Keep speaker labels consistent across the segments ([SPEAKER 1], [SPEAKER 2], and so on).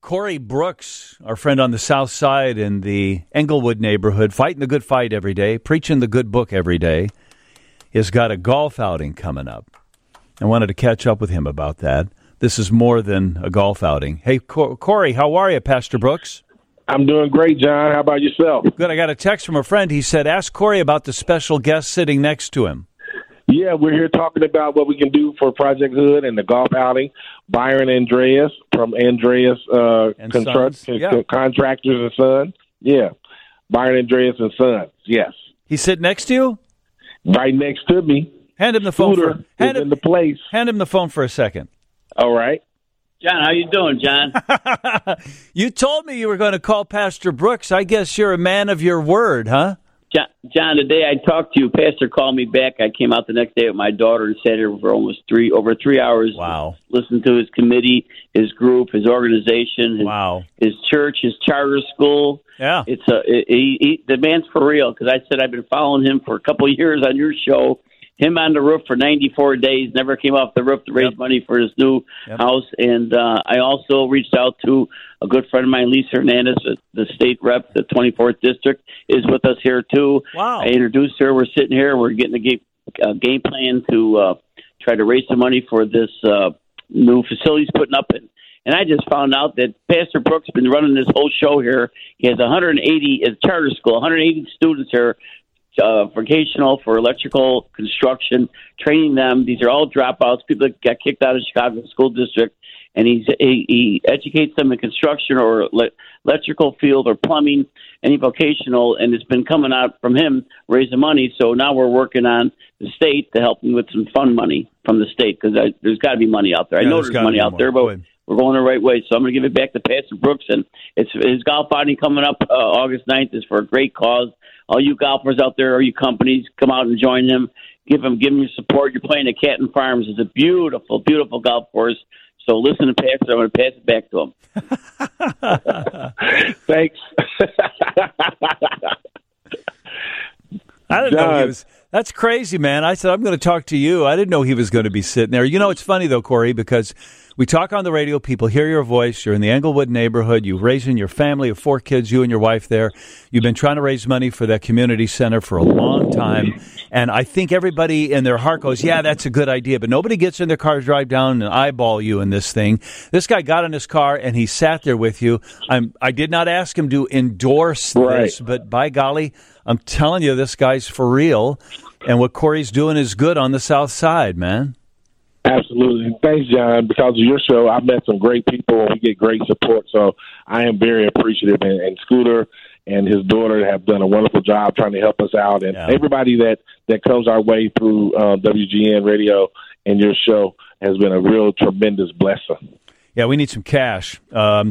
[SPEAKER 1] Corey Brooks, our friend on the south side in the Englewood neighborhood, fighting the good fight every day, preaching the good book every day, has got a golf outing coming up. I wanted to catch up with him about that. This is more than a golf outing. Hey, Corey, how are you, Pastor Brooks?
[SPEAKER 2] I'm doing great, John. How about yourself?
[SPEAKER 1] Good. I got a text from a friend. He said, ask Corey about the special guest sitting next to him.
[SPEAKER 2] Yeah, we're here talking about what we can do for Project Hood and the golf outing. Byron Andreas from Andreas Contractors and Sons. Yeah, Byron Andreas and Sons. Yes.
[SPEAKER 1] He sit next to you?
[SPEAKER 2] Right next to me.
[SPEAKER 1] Hand him the phone.
[SPEAKER 2] Hand him the place.
[SPEAKER 1] Hand him the phone for a second.
[SPEAKER 2] All right.
[SPEAKER 3] John, how you doing, John?
[SPEAKER 1] You told me you were going to call Pastor Brooks. I guess you're a man of your word, huh?
[SPEAKER 3] John, the day I talked to you, Pastor called me back. I came out the next day with my daughter and sat here for over 3 hours.
[SPEAKER 1] Wow.
[SPEAKER 3] Listened to his committee, his group, his organization, his church, his charter school.
[SPEAKER 1] Yeah.
[SPEAKER 3] The man's for real, because I said I've been following him for a couple of years on your show. Him on the roof for 94 days, never came off the roof to raise money for his new house. And I also reached out to a good friend of mine, Lisa Hernandez, the state rep, the 24th district, is with us here too.
[SPEAKER 1] Wow.
[SPEAKER 3] I introduced her. We're sitting here. We're getting a game plan to try to raise some money for this new facility he's putting up. And I just found out that Pastor Brooks has been running this whole show here. He has 180 at charter school, 180 students here. Vocational for electrical construction, training them. These are all dropouts, people that got kicked out of Chicago School District, and he educates them in construction or electrical field or plumbing, any vocational, and it's been coming out from him raising money. So now we're working on the state to help him with some fund money from the state, because there's got to be money out there. I know there's money out there, but we're going the right way. So I'm going to give it back to Pastor Brooks, and it's his golf outing coming up August 9th is for a great cause. All you golfers out there, or you companies, come out and join them. Give them your support. You're playing at Catton Farms. It's a beautiful, beautiful golf course. So listen to Pastor. I'm going to pass it back to him.
[SPEAKER 2] Thanks.
[SPEAKER 1] I didn't know he was. That's crazy, man. I said, I'm going to talk to you. I didn't know he was going to be sitting there. You know, it's funny, though, Corey, because we talk on the radio. People hear your voice. You're in the Englewood neighborhood. You're raising your family of 4 kids, you and your wife there. You've been trying to raise money for that community center for a long time. And I think everybody in their heart goes, yeah, that's a good idea. But nobody gets in their car, drive down, and eyeball you in this thing. This guy got in his car, and he sat there with you. I did not ask him to endorse this, but by golly, I'm telling you, this guy's for real. And what Corey's doing is good on the south side, man.
[SPEAKER 2] Absolutely. Thanks, John. Because of your show, I've met some great people, and we get great support. So I am very appreciative. And Scooter and his daughter have done a wonderful job trying to help us out. And everybody that comes our way through WGN Radio and your show has been a real tremendous blessing.
[SPEAKER 1] Yeah, we need some cash.
[SPEAKER 2] Big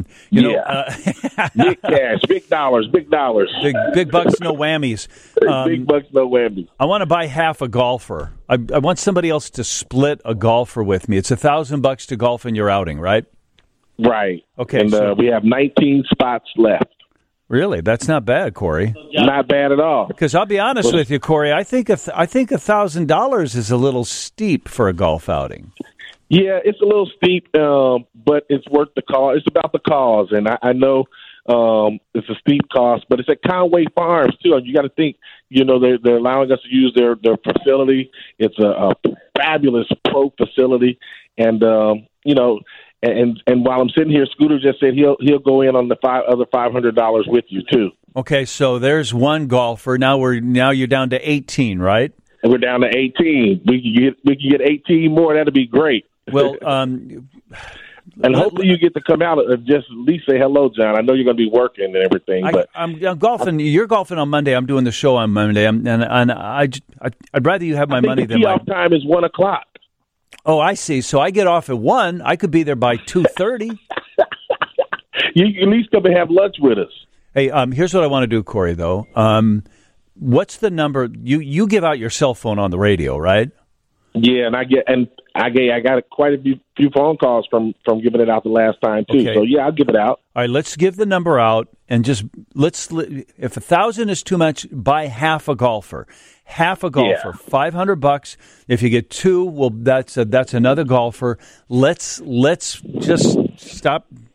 [SPEAKER 2] cash, big dollars.
[SPEAKER 1] Big bucks, no whammies.
[SPEAKER 2] Big bucks, no whammies.
[SPEAKER 1] I want to buy half a golfer. I want somebody else to split a golfer with me. It's $1,000 to golf in your outing, right?
[SPEAKER 2] Right.
[SPEAKER 1] Okay.
[SPEAKER 2] And we have 19 spots left.
[SPEAKER 1] Really? That's not bad, Corey.
[SPEAKER 2] Not bad at all.
[SPEAKER 1] Because I'll be honest with you, Corey, I think $1,000 is a little steep for a golf outing.
[SPEAKER 2] Yeah, it's a little steep, but it's worth the cause. It's about the cause, and I know it's a steep cost, but it's at Conway Farms too. You got to think, they're allowing us to use their facility. It's a fabulous pro facility, and and while I'm sitting here, Scooter just said he'll go in on the other $500 with you too.
[SPEAKER 1] Okay, so there's one golfer. Now you're down to 18, right?
[SPEAKER 2] And we're down to 18. We can get 18 more. That'd be great.
[SPEAKER 1] Well,
[SPEAKER 2] and hopefully you get to come out and just at least say hello, John. I know you're going to be working and everything. But
[SPEAKER 1] I'm golfing. You're golfing on Monday. I'm doing the show on Monday. And I'd rather you have my money than
[SPEAKER 2] the tee-off time is 1:00.
[SPEAKER 1] Oh, I see. So I get off at 1. I could be there by 2:30.
[SPEAKER 2] You at least come and have lunch with us.
[SPEAKER 1] Hey, here's what I want to do, Corey. Though, what's the number? You give out your cell phone on the radio, right?
[SPEAKER 2] Yeah, and I got quite a few phone calls from giving it out the last time too. Okay. So yeah, I'll give it out.
[SPEAKER 1] All right, let's give the number out and just if 1,000 is too much, buy half a golfer. Half a golfer, $500. If you get 2, well, that's another golfer. Let's just stop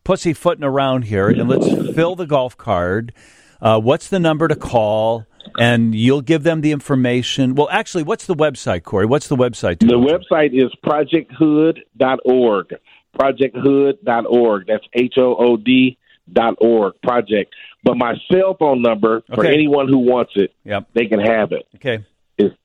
[SPEAKER 1] pussyfooting around here, and let's fill the golf card. What's the number to call? And you'll give them the information. Well, actually, what's the website, Corey? What's the website?
[SPEAKER 2] The website is projecthood.org. Projecthood.org. That's HOOD.org. Project. But my cell phone number, for anyone who wants it, they can have it.
[SPEAKER 1] Okay.
[SPEAKER 2] It's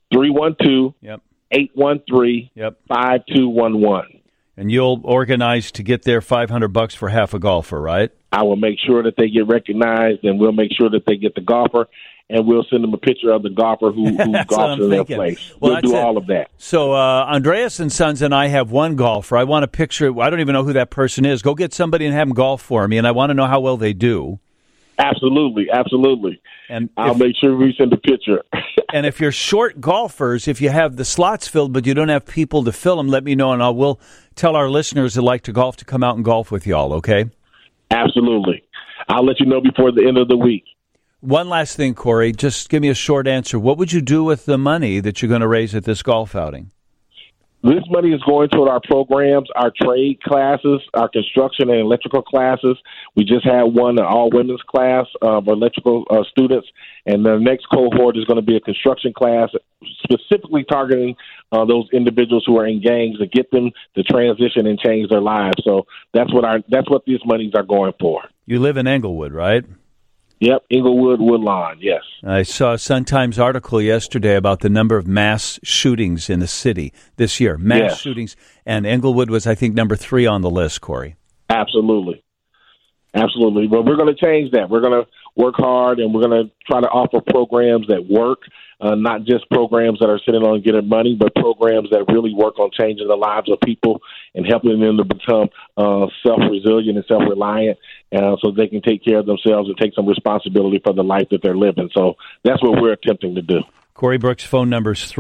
[SPEAKER 2] 312-813-5211.
[SPEAKER 1] And you'll organize to get their $500 for half a golfer, right?
[SPEAKER 2] I will make sure that they get recognized, and we'll make sure that they get the golfer, and we'll send them a picture of the golfer who golfs in their place. We'll do all of that.
[SPEAKER 1] So Andreas and Sons and I have one golfer. I want a picture. I don't even know who that person is. Go get somebody and have them golf for me, and I want to know how well they do.
[SPEAKER 2] Absolutely.
[SPEAKER 1] And
[SPEAKER 2] I'll make sure we send a picture.
[SPEAKER 1] And if you're short golfers, if you have the slots filled but you don't have people to fill them, let me know, and I will tell our listeners that like to golf to come out and golf with y'all, okay?
[SPEAKER 2] Absolutely. I'll let you know before the end of the week.
[SPEAKER 1] One last thing, Corey. Just give me a short answer. What would you do with the money that you're going to raise at this golf outing?
[SPEAKER 2] This money is going toward our programs, our trade classes, our construction and electrical classes. We just had one, an all-women's class of electrical students, and the next cohort is going to be a construction class specifically targeting those individuals who are in gangs to get them to transition and change their lives. So that's what these monies are going for. You
[SPEAKER 1] live in Englewood, right?
[SPEAKER 2] Yep, Englewood, Woodlawn, yes.
[SPEAKER 1] I saw a Sun-Times article yesterday about the number of mass shootings in the city this year. Mass shootings, and Englewood was, I think, number 3 on the list, Corey.
[SPEAKER 2] Absolutely. But we're going to change that. We're going to work hard, and we're going to try to offer programs that work, not just programs that are sitting on getting money, but programs that really work on changing the lives of people and helping them to become self-resilient and self-reliant so they can take care of themselves and take some responsibility for the life that they're living. So that's what we're attempting to do.
[SPEAKER 1] Corey Brooks' phone number is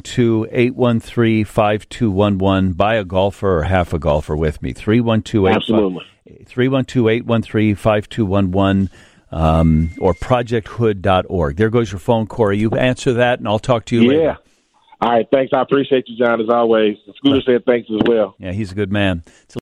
[SPEAKER 1] 312-813-5211. Buy a golfer or half a golfer with me. 312-813-5211 or projecthood.org. There goes your phone, Corey. You answer that, and I'll talk to you later.
[SPEAKER 2] Yeah. All right. Thanks. I appreciate you, John, as always. Scooter said thanks as well.
[SPEAKER 1] Yeah, he's a good man.